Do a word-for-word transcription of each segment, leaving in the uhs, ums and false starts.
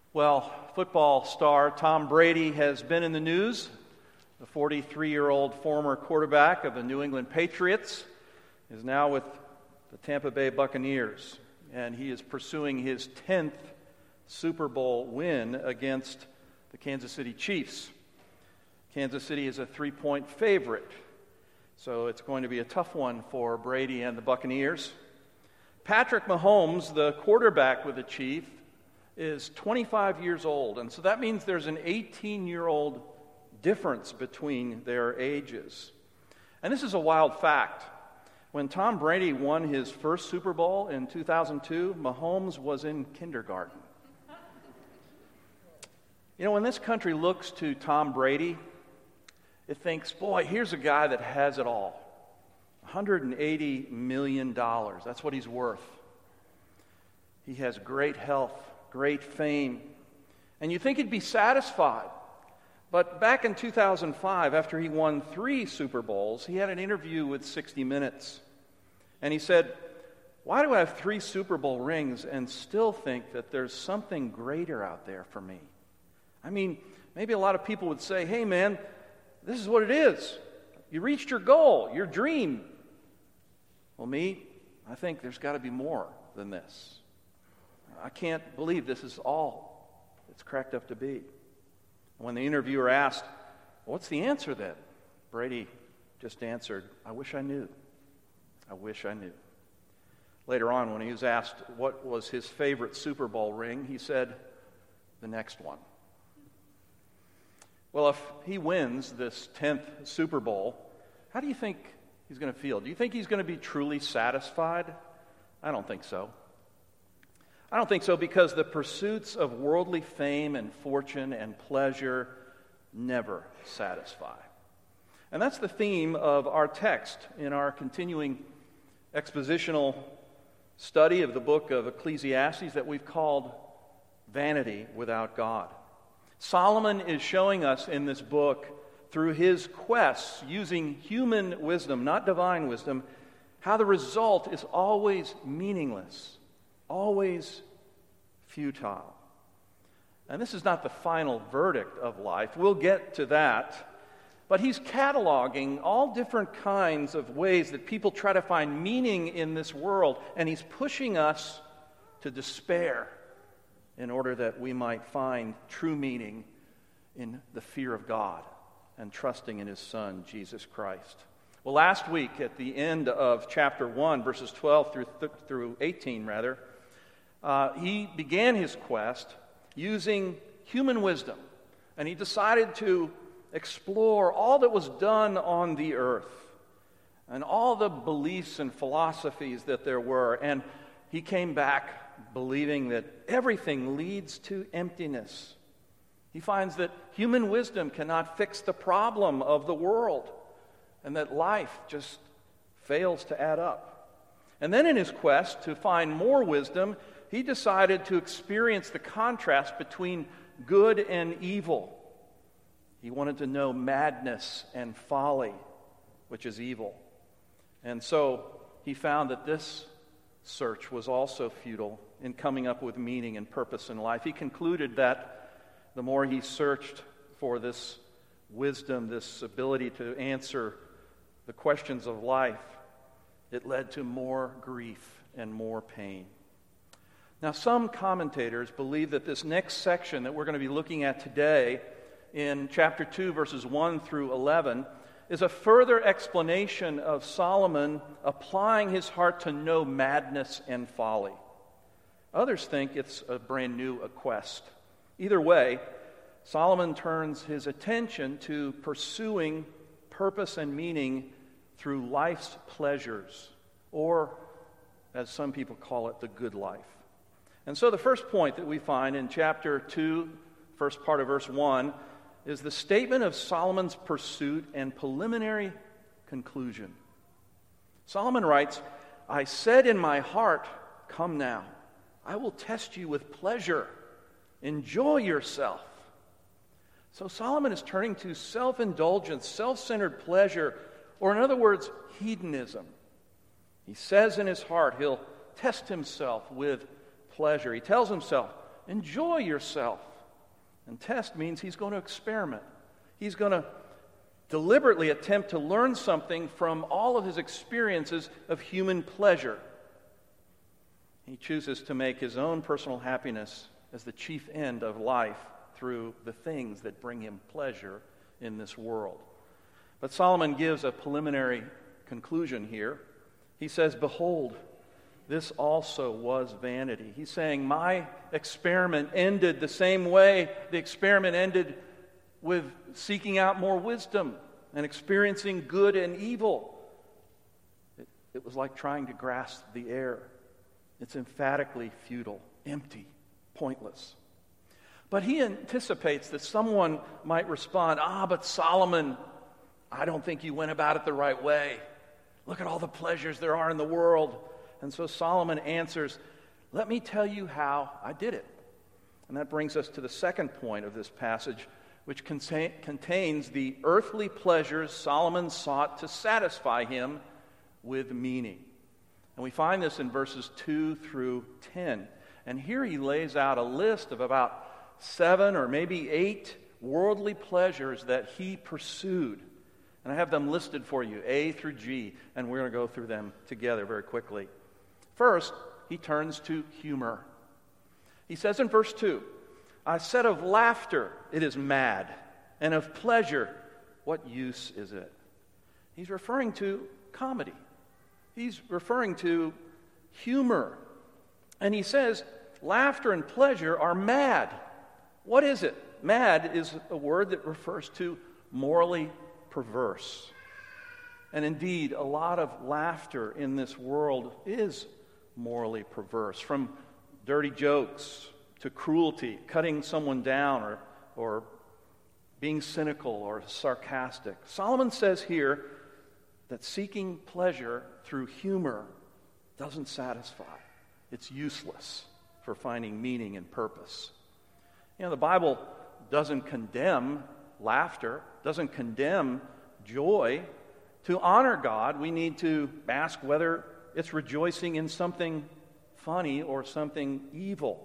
Well, football star Tom Brady has been in the news. The forty-three-year-old former quarterback of the New England Patriots is now with the Tampa Bay Buccaneers, and he is pursuing his tenth Super Bowl win against the Kansas City Chiefs. Kansas City is a three-point favorite, so it's going to be a tough one for Brady and the Buccaneers. Patrick Mahomes, the quarterback with the Chiefs, is twenty-five years old, and so that means there's an eighteen-year-old difference between their ages. And this is a wild fact. When Tom Brady won his first Super Bowl in two thousand two, Mahomes was in kindergarten. You know, when this country looks to Tom Brady, it thinks, boy, here's a guy that has it all. one hundred eighty million dollars, that's what he's worth. He has great health, great fame, and you think he'd be satisfied. But back in two thousand five, after he won three Super Bowls, he had an interview with sixty minutes. And he said, why do I have three Super Bowl rings and still think that there's something greater out there for me? I mean, maybe a lot of people would say, hey man, this is what it is. You reached your goal, your dream. Well, me, I think there's got to be more than this. I can't believe this is all it's cracked up to be. When the interviewer asked, what's the answer then? Brady just answered, I wish I knew. I wish I knew. Later on, when he was asked what was his favorite Super Bowl ring, he said, the next one. Well, if he wins this tenth Super Bowl, how do you think he's going to feel? Do you think he's going to be truly satisfied? I don't think so. I don't think so because the pursuits of worldly fame and fortune and pleasure never satisfy. And that's the theme of our text in our continuing expositional study of the book of Ecclesiastes that we've called Vanity Without God. Solomon is showing us in this book, through his quests, using human wisdom, not divine wisdom, how the result is always meaningless, always futile. And this is not the final verdict of life. We'll get to that. But he's cataloging all different kinds of ways that people try to find meaning in this world, and he's pushing us to despair in order that we might find true meaning in the fear of God and trusting in his Son, Jesus Christ. Well, last week at the end of chapter one, verses twelve through th- through eighteen, rather, uh, he began his quest using human wisdom, and he decided to explore all that was done on the earth and all the beliefs and philosophies that there were, and he came back believing that everything leads to emptiness. He finds that human wisdom cannot fix the problem of the world, and that life just fails to add up. And then in his quest to find more wisdom, he decided to experience the contrast between good and evil. He wanted to know madness and folly, which is evil. And so he found that this search was also futile in coming up with meaning and purpose in life. He concluded that the more he searched for this wisdom, this ability to answer the questions of life, it led to more grief and more pain. Now, some commentators believe that this next section that we're going to be looking at today in chapter two, verses one through eleven, is a further explanation of Solomon applying his heart to know madness and folly. Others think it's a brand new quest. Either way, Solomon turns his attention to pursuing purpose and meaning through life's pleasures, or as some people call it, the good life. And so the first point that we find in chapter two, first part of verse one, is the statement of Solomon's pursuit and preliminary conclusion. Solomon writes, I said in my heart, come now, I will test you with pleasure. Enjoy yourself. So Solomon is turning to self-indulgence, self-centered pleasure, or in other words, hedonism. He says in his heart he'll test himself with pleasure. He tells himself, enjoy yourself. And test means he's going to experiment. He's going to deliberately attempt to learn something from all of his experiences of human pleasure. He chooses to make his own personal happiness as the chief end of life through the things that bring him pleasure in this world. But Solomon gives a preliminary conclusion here. He says, "Behold, this also was vanity." He's saying, my experiment ended the same way the experiment ended with seeking out more wisdom and experiencing good and evil. It, it was like trying to grasp the air. It's emphatically futile, empty, pointless. But he anticipates that someone might respond, "Ah, but Solomon, I don't think you went about it the right way. Look at all the pleasures there are in the world." And so Solomon answers, "Let me tell you how I did it." And that brings us to the second point of this passage, which contain, contains the earthly pleasures Solomon sought to satisfy him with meaning. And we find this in verses two through ten. And here he lays out a list of about seven or maybe eight worldly pleasures that he pursued. And I have them listed for you, A through G, and we're going to go through them together very quickly. First, he turns to humor. He says in verse two, "I said of laughter, it is mad, and of pleasure, what use is it?" He's referring to comedy. He's referring to humor. And he says, laughter and pleasure are mad. What is it? Mad is a word that refers to morally perverse. And indeed, a lot of laughter in this world is morally perverse, from dirty jokes to cruelty, cutting someone down, or, or being cynical or sarcastic. Solomon says here that seeking pleasure through humor doesn't satisfy. It's useless for finding meaning and purpose. You know, the Bible doesn't condemn laughter, doesn't condemn joy. To honor God, we need to ask whether it's rejoicing in something funny or something evil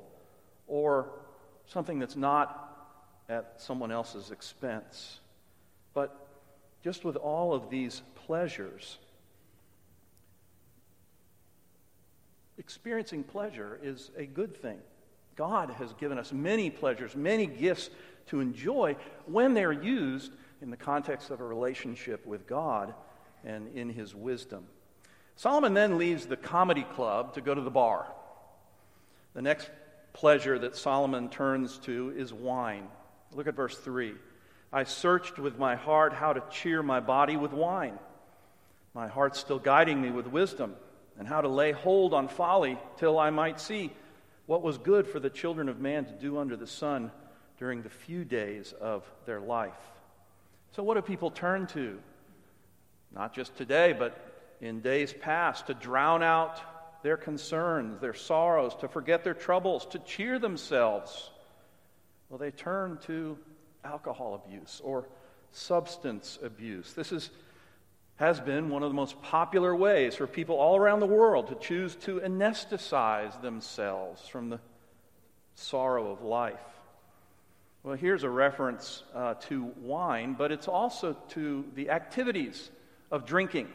or something that's not at someone else's expense. But just with all of these pleasures, experiencing pleasure is a good thing. God has given us many pleasures, many gifts to enjoy when they're used in the context of a relationship with God and in His wisdom. Solomon then leaves the comedy club to go to the bar. The next pleasure that Solomon turns to is wine. Look at verse three. "I searched with my heart how to cheer my body with wine. My heart still guiding me with wisdom, and how to lay hold on folly till I might see what was good for the children of man to do under the sun during the few days of their life." So what do people turn to? Not just today, but in days past, to drown out their concerns, their sorrows, to forget their troubles, to cheer themselves. Well, they turn to alcohol abuse or substance abuse. This is has been one of the most popular ways for people all around the world to choose to anesthetize themselves from the sorrow of life. Well, here's a reference uh, to wine, but it's also to the activities of drinking,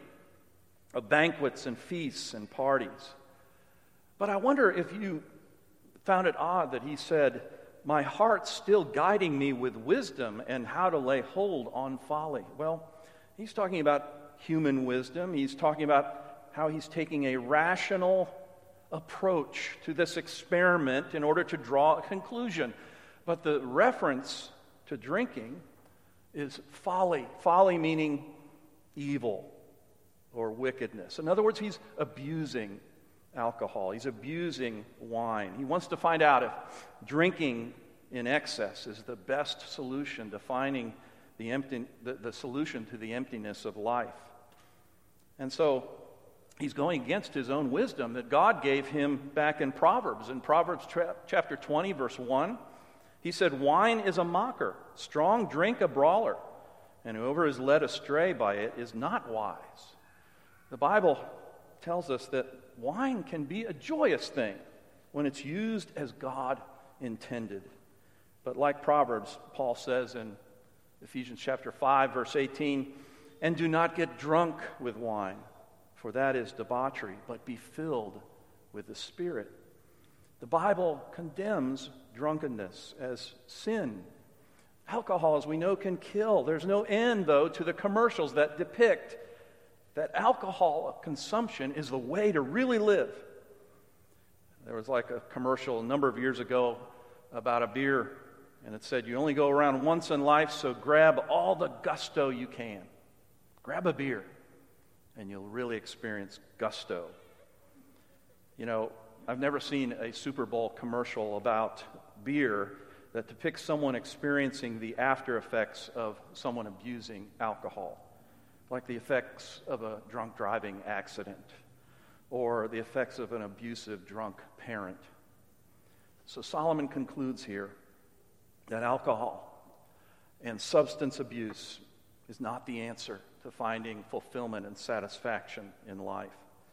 of banquets and feasts and parties. But I wonder if you found it odd that he said, "My heart's still guiding me with wisdom and how to lay hold on folly." Well, he's talking about human wisdom. He's talking about how he's taking a rational approach to this experiment in order to draw a conclusion. But the reference to drinking is folly. Folly meaning evil or wickedness. In other words, he's abusing alcohol. He's abusing wine. He wants to find out if drinking in excess is the best solution to finding the empty, the, the solution to the emptiness of life. And so he's going against his own wisdom that God gave him back in Proverbs. In Proverbs tra- chapter twenty, verse one, he said, "Wine is a mocker, strong drink a brawler, and whoever is led astray by it is not wise." The Bible tells us that wine can be a joyous thing when it's used as God intended. But like Proverbs, Paul says in Ephesians chapter five, verse eighteen, "And do not get drunk with wine, for that is debauchery, but be filled with the Spirit." The Bible condemns drunkenness as sin. Alcohol, as we know, can kill. There's no end, though, to the commercials that depict that alcohol consumption is the way to really live. There was like a commercial a number of years ago about a beer, and it said, "You only go around once in life, so grab all the gusto you can. Grab a beer, and you'll really experience gusto." You know, I've never seen a Super Bowl commercial about beer that depicts someone experiencing the after effects of someone abusing alcohol, like the effects of a drunk driving accident or the effects of an abusive drunk parent. So Solomon concludes here that alcohol and substance abuse is not the answer to finding fulfillment and satisfaction in life.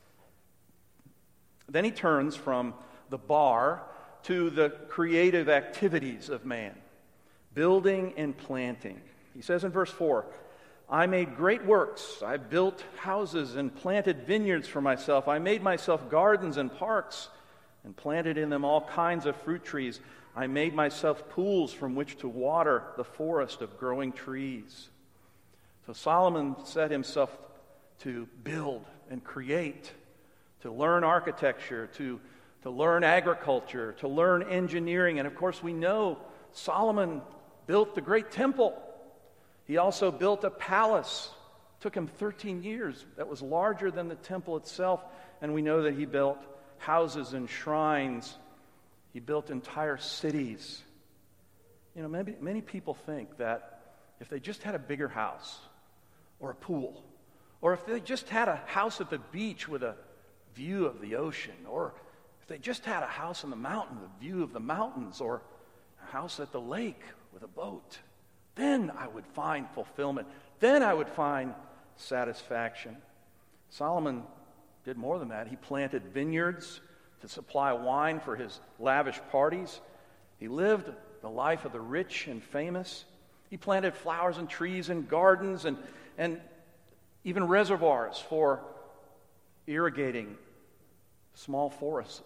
Then he turns from the bar to the creative activities of man, building and planting. He says in verse four, "I made great works. I built houses and planted vineyards for myself. I made myself gardens and parks and planted in them all kinds of fruit trees. I made myself pools from which to water the forest of growing trees." So Solomon set himself to build and create, to learn architecture, to, to learn agriculture, to learn engineering. And of course, we know Solomon built the great temple. He also built a palace. It took him thirteen years. That was larger than the temple itself. And we know that he built houses and shrines. He built entire cities. You know, maybe, many people think that if they just had a bigger house or a pool, or if they just had a house at the beach with a view of the ocean, or if they just had a house on the mountain with a view of the mountains, or a house at the lake with a boat, then I would find fulfillment. Then I would find satisfaction. Solomon did more than that. He planted vineyards to supply wine for his lavish parties. He lived the life of the rich and famous. He planted flowers and trees and gardens and, and even reservoirs for irrigating small forests.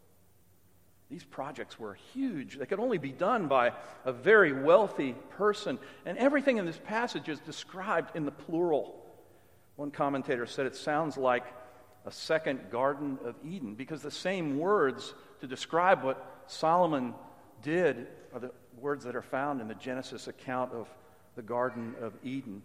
These projects were huge. They could only be done by a very wealthy person. And everything in this passage is described in the plural. One commentator said it sounds like a second Garden of Eden, because the same words to describe what Solomon did are the words that are found in the Genesis account of the Garden of Eden.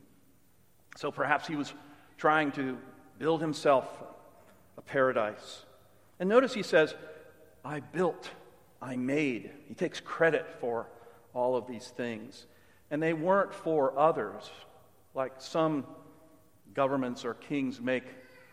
So perhaps he was trying to build himself a paradise. And notice he says, "I built, I made." He takes credit for all of these things. And they weren't for others, like some governments or kings make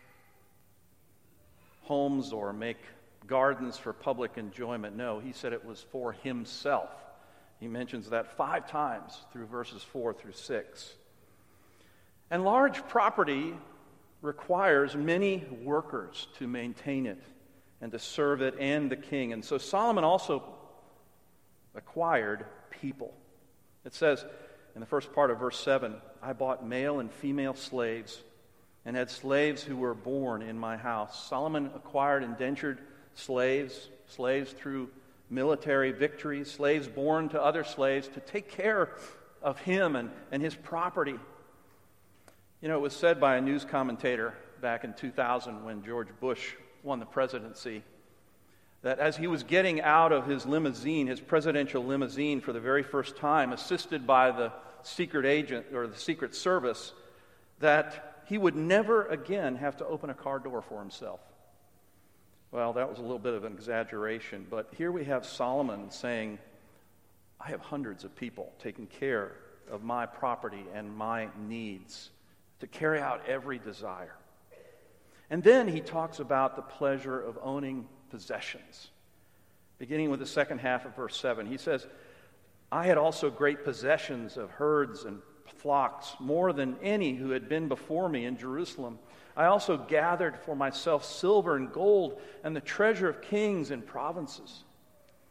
homes or make gardens for public enjoyment. No, he said it was for himself. He mentions that five times through verses four through six. And large property requires many workers to maintain it and to serve it and the king. And so Solomon also acquired people. It says in the first part of verse seven, "I bought male and female slaves and had slaves who were born in my house." Solomon acquired indentured slaves, slaves through military victories, slaves born to other slaves to take care of him and, and his property. You know, it was said by a news commentator back in two thousand when George Bush won the presidency that as he was getting out of his limousine, his presidential limousine for the very first time, assisted by the secret agent or the Secret Service, that he would never again have to open a car door for himself. Well, that was a little bit of an exaggeration, but here we have Solomon saying, "I have hundreds of people taking care of my property and my needs to carry out every desire." And then he talks about the pleasure of owning possessions. Beginning with the second half of verse seven, he says, "I had also great possessions of herds and flocks, more than any who had been before me in Jerusalem. I also gathered for myself silver and gold and the treasure of kings and provinces.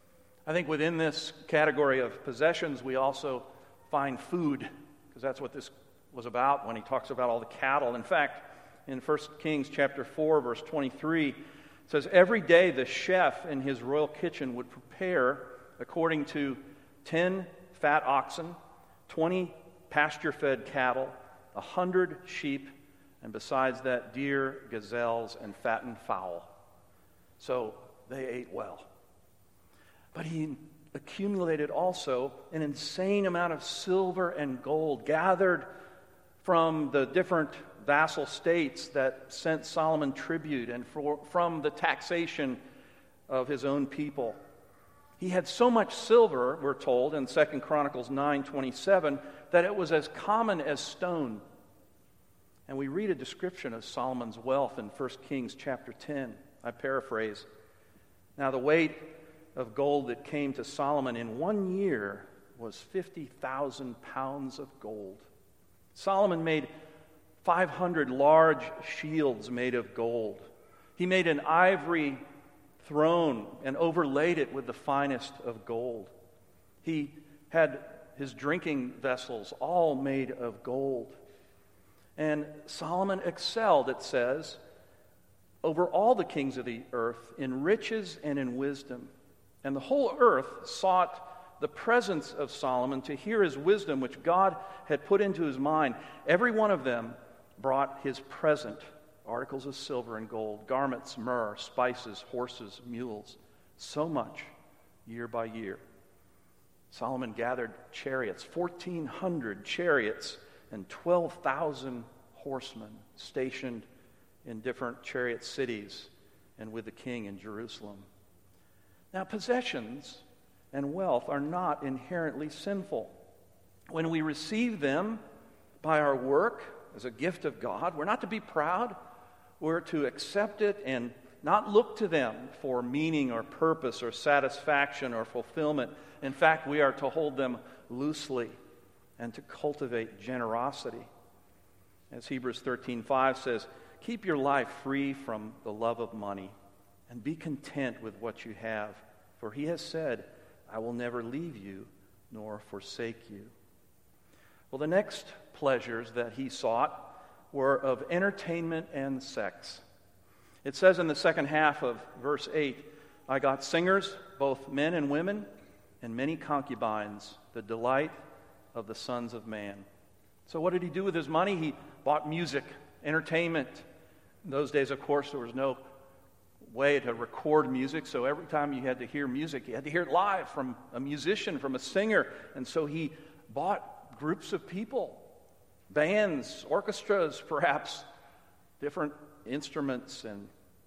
I think within this category of possessions, we also find food, because that's what this was about when he talks about all the cattle. In fact, in First Kings chapter four, verse twenty-three, it says, every day the chef in his royal kitchen would prepare according to ten fat oxen, twenty pasture-fed cattle, a hundred sheep, and besides that, deer, gazelles, and fattened fowl. So they ate well. But he accumulated also an insane amount of silver and gold gathered from the different vassal states that sent Solomon tribute and for, from the taxation of his own people. He had so much silver, we're told in Second Chronicles nine twenty-seven, that it was as common as stone. And we read a description of Solomon's wealth in First Kings chapter ten. I paraphrase. Now the weight of gold that came to Solomon in one year was fifty thousand pounds of gold. Solomon made five hundred large shields made of gold. He made an ivory throne and overlaid it with the finest of gold. He had his drinking vessels all made of gold. And Solomon excelled, it says, over all the kings of the earth in riches and in wisdom. And the whole earth sought the presence of Solomon to hear his wisdom, which God had put into his mind. Every one of them brought his present, articles of silver and gold, garments, myrrh, spices, horses, mules, so much year by year. Solomon gathered chariots, fourteen hundred chariots, and twelve thousand horsemen stationed in different chariot cities and with the king in Jerusalem. Now, possessions and wealth are not inherently sinful. When we receive them by our work as a gift of God, we're not to be proud. We're to accept it and not look to them for meaning or purpose or satisfaction or fulfillment. In fact, we are to hold them loosely and to cultivate generosity. As Hebrews thirteen five says, keep your life free from the love of money and be content with what you have. For he has said, I will never leave you nor forsake you. Well, the next pleasures that he sought were of entertainment and sex. It says in the second half of verse eight, I got singers, both men and women, and many concubines, the delight of the sons of man. So what did he do with his money? He bought music, entertainment. In those days, of course, there was no way to record music, so every time you had to hear music, you had to hear it live from a musician, from a singer. And so he bought groups of people, bands, orchestras, perhaps, different instruments and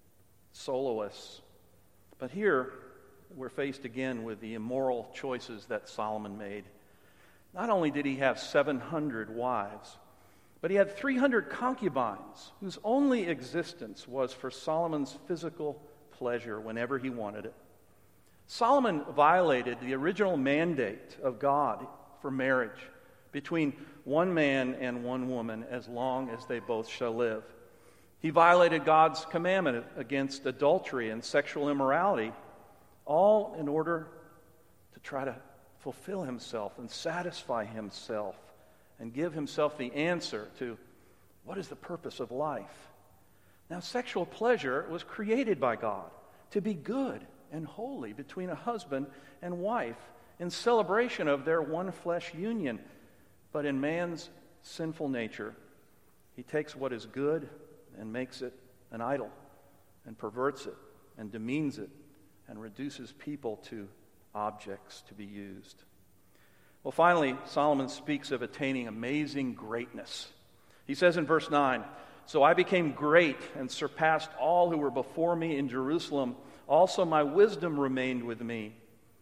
soloists. But here, we're faced again with the immoral choices that Solomon made. Not only did he have seven hundred wives, but he had three hundred concubines whose only existence was for Solomon's physical pleasure whenever he wanted it. Solomon violated the original mandate of God for marriage between one man and one woman as long as they both shall live. He violated God's commandment against adultery and sexual immorality, all in order to try to fulfill himself and satisfy himself and give himself the answer to what is the purpose of life. Now, sexual pleasure was created by God to be good and holy between a husband and wife in celebration of their one flesh union. But in man's sinful nature, he takes what is good and makes it an idol and perverts it and demeans it and reduces people to objects to be used. Well, finally, Solomon speaks of attaining amazing greatness. He says in verse nine, so I became great and surpassed all who were before me in Jerusalem. Also my wisdom remained with me.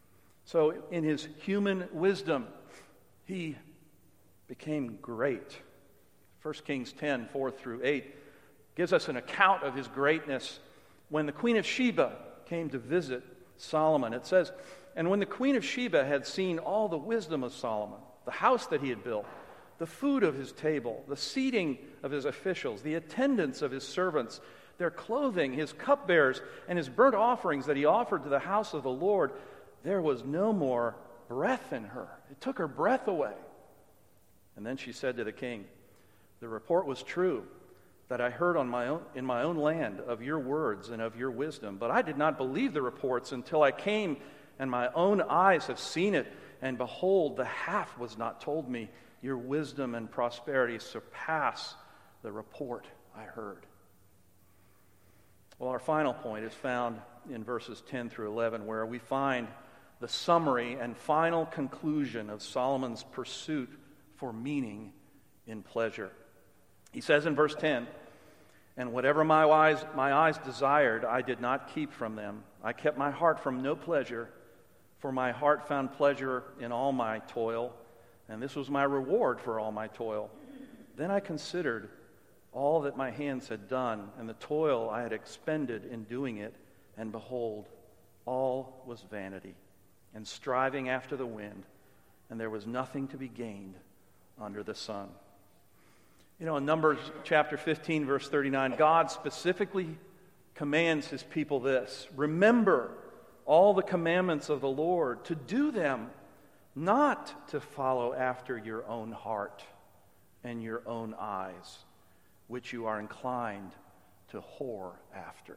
So in his human wisdom, he became great. First Kings ten, four through eight gives us an account of his greatness when the Queen of Sheba came to visit Solomon. It says, and when the Queen of Sheba had seen all the wisdom of Solomon, the house that he had built, the food of his table, the seating of his officials, the attendance of his servants, their clothing, his cupbearers, and his burnt offerings that he offered to the house of the Lord, there was no more breath in her. It took her breath away. And then she said to the king, the report was true that I heard on my own, in my own land of your words and of your wisdom, but I did not believe the reports until I came, and my own eyes have seen it, and behold, the half was not told me. Your wisdom and prosperity surpass the report I heard. Well, our final point is found in verses ten through eleven, where we find the summary and final conclusion of Solomon's pursuit for meaning in pleasure. He says in verse ten, and whatever my eyes, my eyes desired, I did not keep from them. I kept my heart from no pleasure, for my heart found pleasure in all my toil, and this was my reward for all my toil. Then I considered all that my hands had done, and the toil I had expended in doing it, and behold, all was vanity, and striving after the wind, and there was nothing to be gained under the sun. You know, in Numbers chapter fifteen, verse thirty-nine, God specifically commands his people this: remember all the commandments of the Lord, to do them, not to follow after your own heart and your own eyes, which you are inclined to whore after.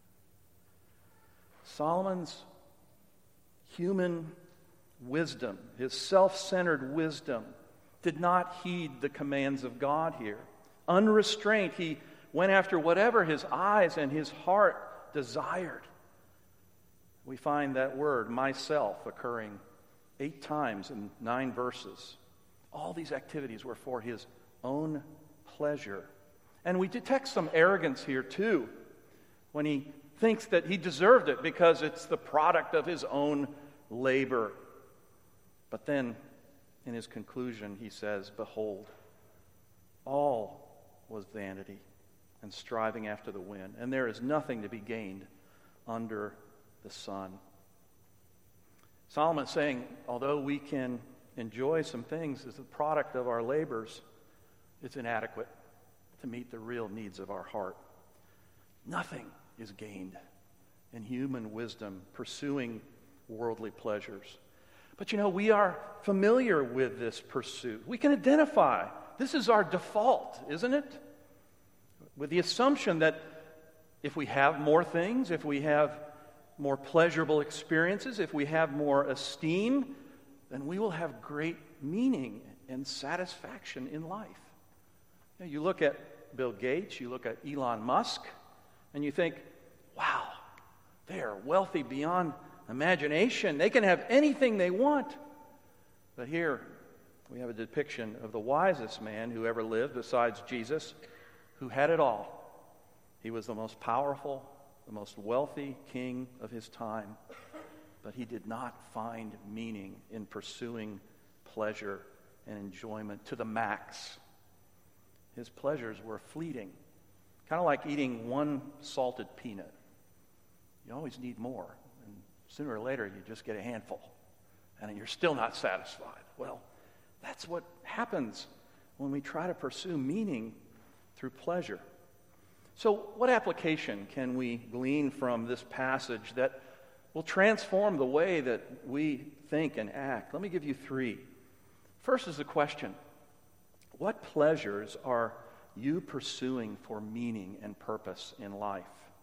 Solomon's human wisdom, his self-centered wisdom, did not heed the commands of God here. Unrestrained, he went after whatever his eyes and his heart desired. We find that word, myself, occurring eight times in nine verses. All these activities were for his own pleasure. And we detect some arrogance here too, when he thinks that he deserved it because it's the product of his own labor. But then, in his conclusion, he says, behold, all was vanity and striving after the wind, and there is nothing to be gained under the sun. Solomon is saying, although we can enjoy some things as the product of our labors, it's inadequate to meet the real needs of our heart. Nothing is gained in human wisdom pursuing worldly pleasures. But you know, we are familiar with this pursuit. We can identify. This is our default, isn't it? With the assumption that if we have more things, if we have more pleasurable experiences, if we have more esteem, then we will have great meaning and satisfaction in life. You know, you look at Bill Gates, you look at Elon Musk, and you think, wow, they are wealthy beyond imagination. They can have anything they want. But here we have a depiction of the wisest man who ever lived besides Jesus, who had it all. He was the most powerful, the most wealthy king of his time, but he did not find meaning in pursuing pleasure and enjoyment to the max. His pleasures were fleeting, kind of like eating one salted peanut. You always need more, and sooner or later you just get a handful, and you're still not satisfied. Well, that's what happens when we try to pursue meaning through pleasure. So what application can we glean from this passage that will transform the way that we think and act? Let me give you three. First is the question: what pleasures are you pursuing for meaning and purpose in life?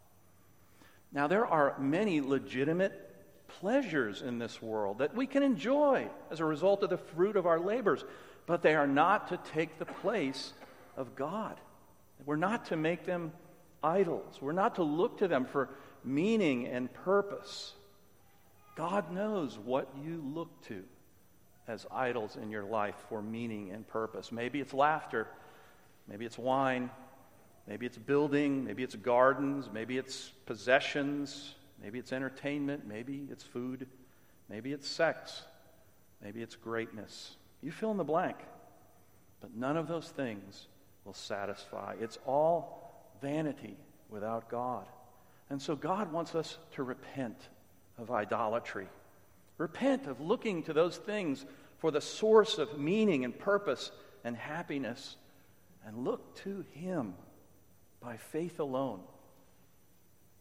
Now, there are many legitimate pleasures in this world that we can enjoy as a result of the fruit of our labors, but they are not to take the place of God. We're not to make them idols. We're not to look to them for meaning and purpose. God knows what you look to as idols in your life for meaning and purpose. Maybe it's laughter. Maybe it's wine. Maybe it's building. Maybe it's gardens. Maybe it's possessions. Maybe it's entertainment. Maybe it's food. Maybe it's sex. Maybe it's greatness. You fill in the blank. But none of those things will satisfy. It's all vanity without God. And so God wants us to repent of idolatry. Repent of looking to those things for the source of meaning and purpose and happiness, and look to Him by faith alone.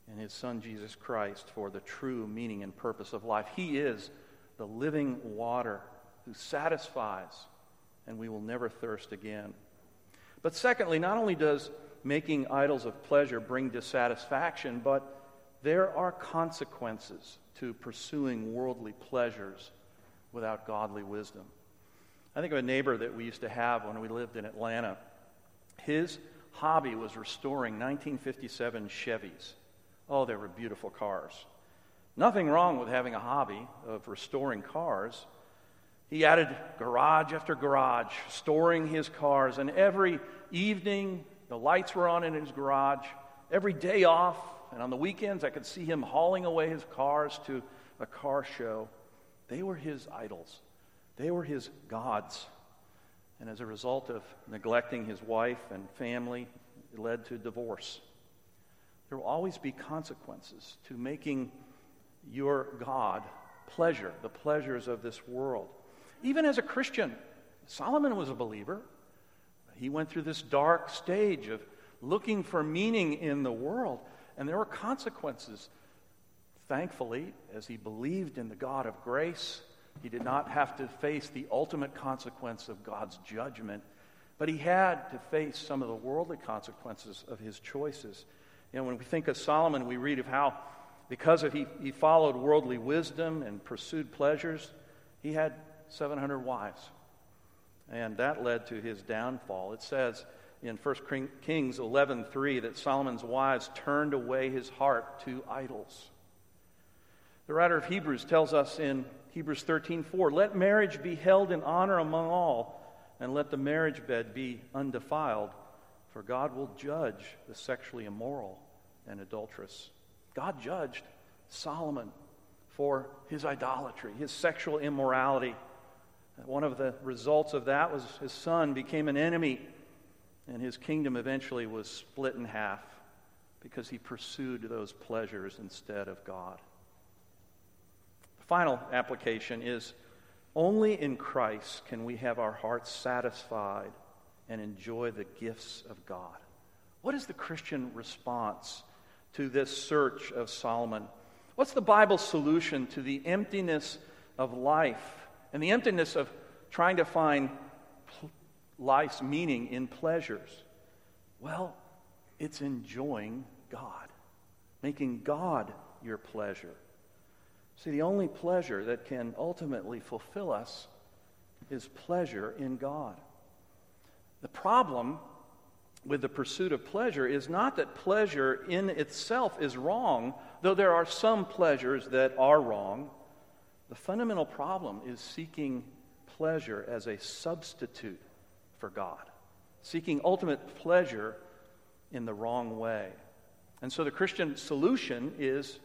in his Son Jesus Christ for the true meaning and purpose of life. He is the living water who satisfies, and we will never thirst again. But secondly, not only does making idols of pleasure bring dissatisfaction, but there are consequences to pursuing worldly pleasures without godly wisdom. I think of a neighbor that we used to have when we lived in Atlanta. His hobby was restoring nineteen fifty-seven Chevys. Oh, they were beautiful cars. Nothing wrong with having a hobby of restoring cars. He added garage after garage, storing his cars, and every evening the lights were on in his garage. Every day off, and on the weekends I could see him hauling away his cars to a car show. They were his idols. They were his gods. And as a result of neglecting his wife and family, it led to divorce. There will always be consequences to making your God pleasure, the pleasures of this world. Even as a Christian, Solomon was a believer. He went through this dark stage of looking for meaning in the world, and there were consequences. Thankfully, as he believed in the God of grace, he did not have to face the ultimate consequence of God's judgment, but he had to face some of the worldly consequences of his choices. You know, when we think of Solomon, we read of how, because of he, he followed worldly wisdom and pursued pleasures, he had seven hundred wives. And that led to his downfall. It says in First Kings eleven three that Solomon's wives turned away his heart to idols. The writer of Hebrews tells us in Hebrews thirteen four, "Let marriage be held in honor among all, and let the marriage bed be undefiled, for God will judge the sexually immoral and adulterous." God judged Solomon for his idolatry, his sexual immorality. One of the results of that was his son became an enemy, and his kingdom eventually was split in half because he pursued those pleasures instead of God. The final application is only in Christ can we have our hearts satisfied and enjoy the gifts of God. What is the Christian response to this search of Solomon? What's the Bible's solution to the emptiness of life and the emptiness of trying to find life's meaning in pleasures? Well, it's enjoying God, making God your pleasure. See, the only pleasure that can ultimately fulfill us is pleasure in God. The problem with the pursuit of pleasure is not that pleasure in itself is wrong, though there are some pleasures that are wrong. The fundamental problem is seeking pleasure as a substitute for God, seeking ultimate pleasure in the wrong way. And so the Christian solution is,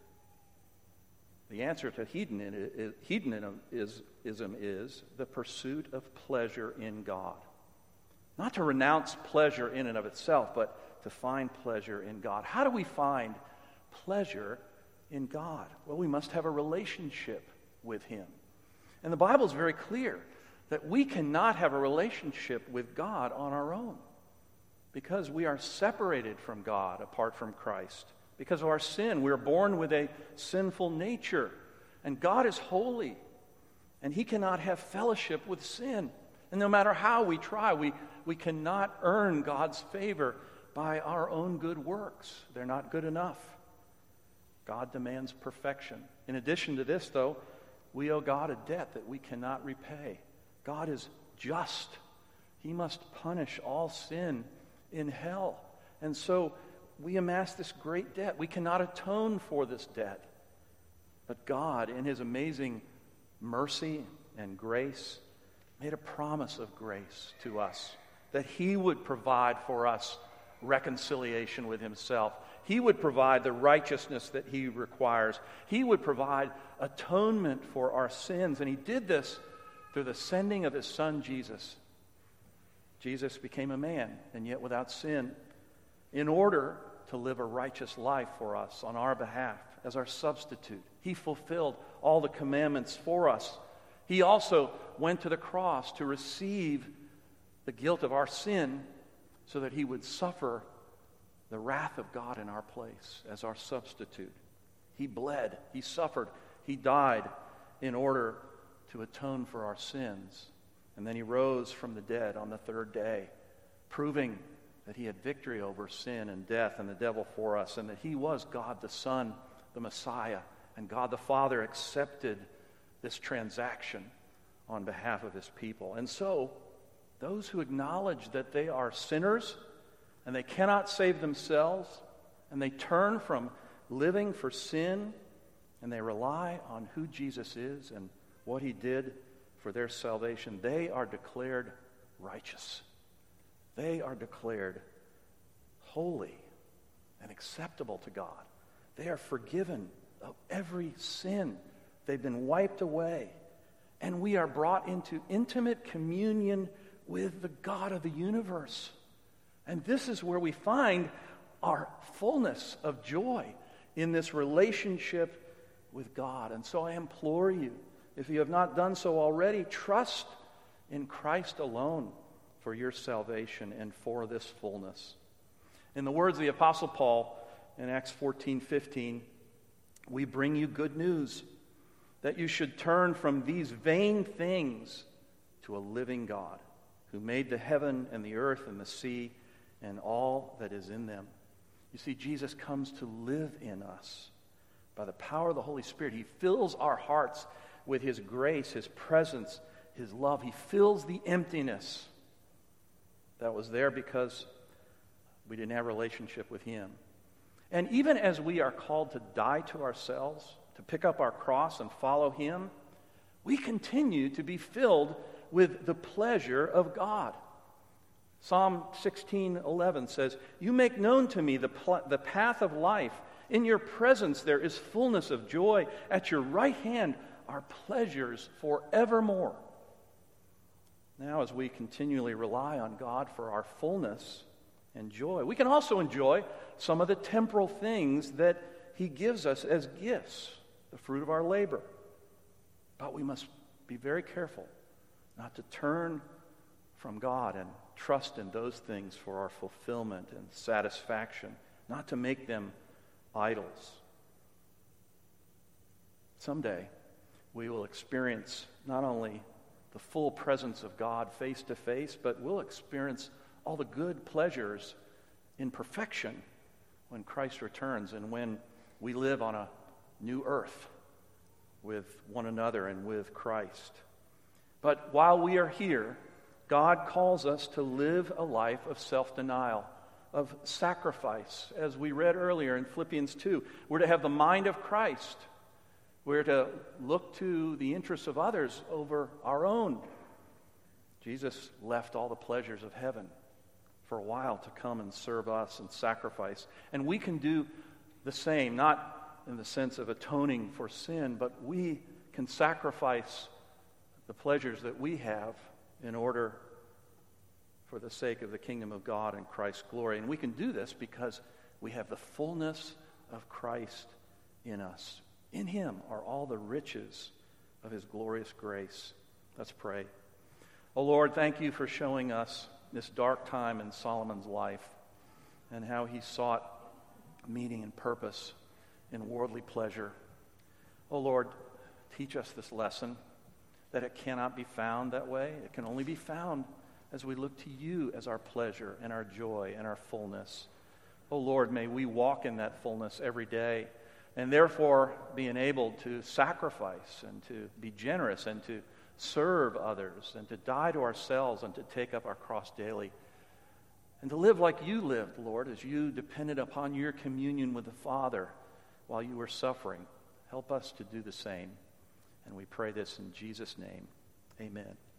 the answer to hedonism is, is the pursuit of pleasure in God. Not to renounce pleasure in and of itself, but to find pleasure in God. How do we find pleasure in God? Well, we must have a relationship with Him. And the Bible is very clear that we cannot have a relationship with God on our own because we are separated from God apart from Christ. Because of our sin, we are born with a sinful nature. And God is holy, and He cannot have fellowship with sin. And no matter how we try, we, we cannot earn God's favor by our own good works. They're not good enough. God demands perfection. In addition to this, though, we owe God a debt that we cannot repay. God is just. He must punish all sin in hell. And so we amass this great debt. We cannot atone for this debt. But God, in His amazing mercy and grace, made a promise of grace to us, that He would provide for us reconciliation with Himself. He would provide the righteousness that He requires. He would provide atonement for our sins. And He did this through the sending of His Son, Jesus. Jesus became a man, and yet without sin, in order to live a righteous life for us on our behalf as our substitute. He fulfilled all the commandments for us. He also went to the cross to receive the guilt of our sin so that He would suffer the wrath of God in our place as our substitute. He bled, he suffered, he died in order to atone for our sins. And then he rose from the dead on the third day, proving that he had victory over sin and death and the devil for us, and that he was God the Son, the Messiah, and God the Father accepted this transaction on behalf of his people. And so, those who acknowledge that they are sinners and they cannot save themselves, and they turn from living for sin, and they rely on who Jesus is and what he did for their salvation, they are declared righteous. They are declared holy and acceptable to God. They are forgiven of every sin. They've been wiped away. And we are brought into intimate communion with the God of the universe. And this is where we find our fullness of joy in this relationship with God. And so I implore you, if you have not done so already, trust in Christ alone for your salvation and for this fullness. In the words of the Apostle Paul in Acts fourteen fifteen, we bring you good news that you should turn from these vain things to a living God who made the heaven and the earth and the sea and all that is in them. You see, Jesus comes to live in us by the power of the Holy Spirit. He fills our hearts with his grace, his presence, his love. He fills the emptiness that was there because we didn't have a relationship with him. And even as we are called to die to ourselves, to pick up our cross and follow him, we continue to be filled with the pleasure of God. Psalm sixteen eleven says, "You make known to me the, pl- the path of life. In your presence there is fullness of joy. At your right hand are pleasures forevermore." Now, as we continually rely on God for our fullness and joy, we can also enjoy some of the temporal things that he gives us as gifts, the fruit of our labor. But we must be very careful not to turn from God and trust in those things for our fulfillment and satisfaction, not to make them idols. Someday, we will experience not only the full presence of God face to face, but we'll experience all the good pleasures in perfection when Christ returns and when we live on a new earth with one another and with Christ. But while we are here, God calls us to live a life of self-denial, of sacrifice. As we read earlier in Philippians two, we're to have the mind of Christ. We're to look to the interests of others over our own. Jesus left all the pleasures of heaven for a while to come and serve us and sacrifice. And we can do the same, not in the sense of atoning for sin, but we can sacrifice the pleasures that we have in order for the sake of the kingdom of God and Christ's glory. And we can do this because we have the fullness of Christ in us. In him are all the riches of his glorious grace. Let's pray. Oh Lord, thank you for showing us this dark time in Solomon's life and how he sought meaning and purpose in worldly pleasure. Oh Lord, teach us this lesson, that it cannot be found that way. It can only be found as we look to you as our pleasure and our joy and our fullness. Oh Lord, may we walk in that fullness every day, and therefore be enabled to sacrifice and to be generous and to serve others and to die to ourselves and to take up our cross daily and to live like you lived, Lord, as you depended upon your communion with the Father while you were suffering. Help us to do the same. And we pray this in Jesus' name. Amen.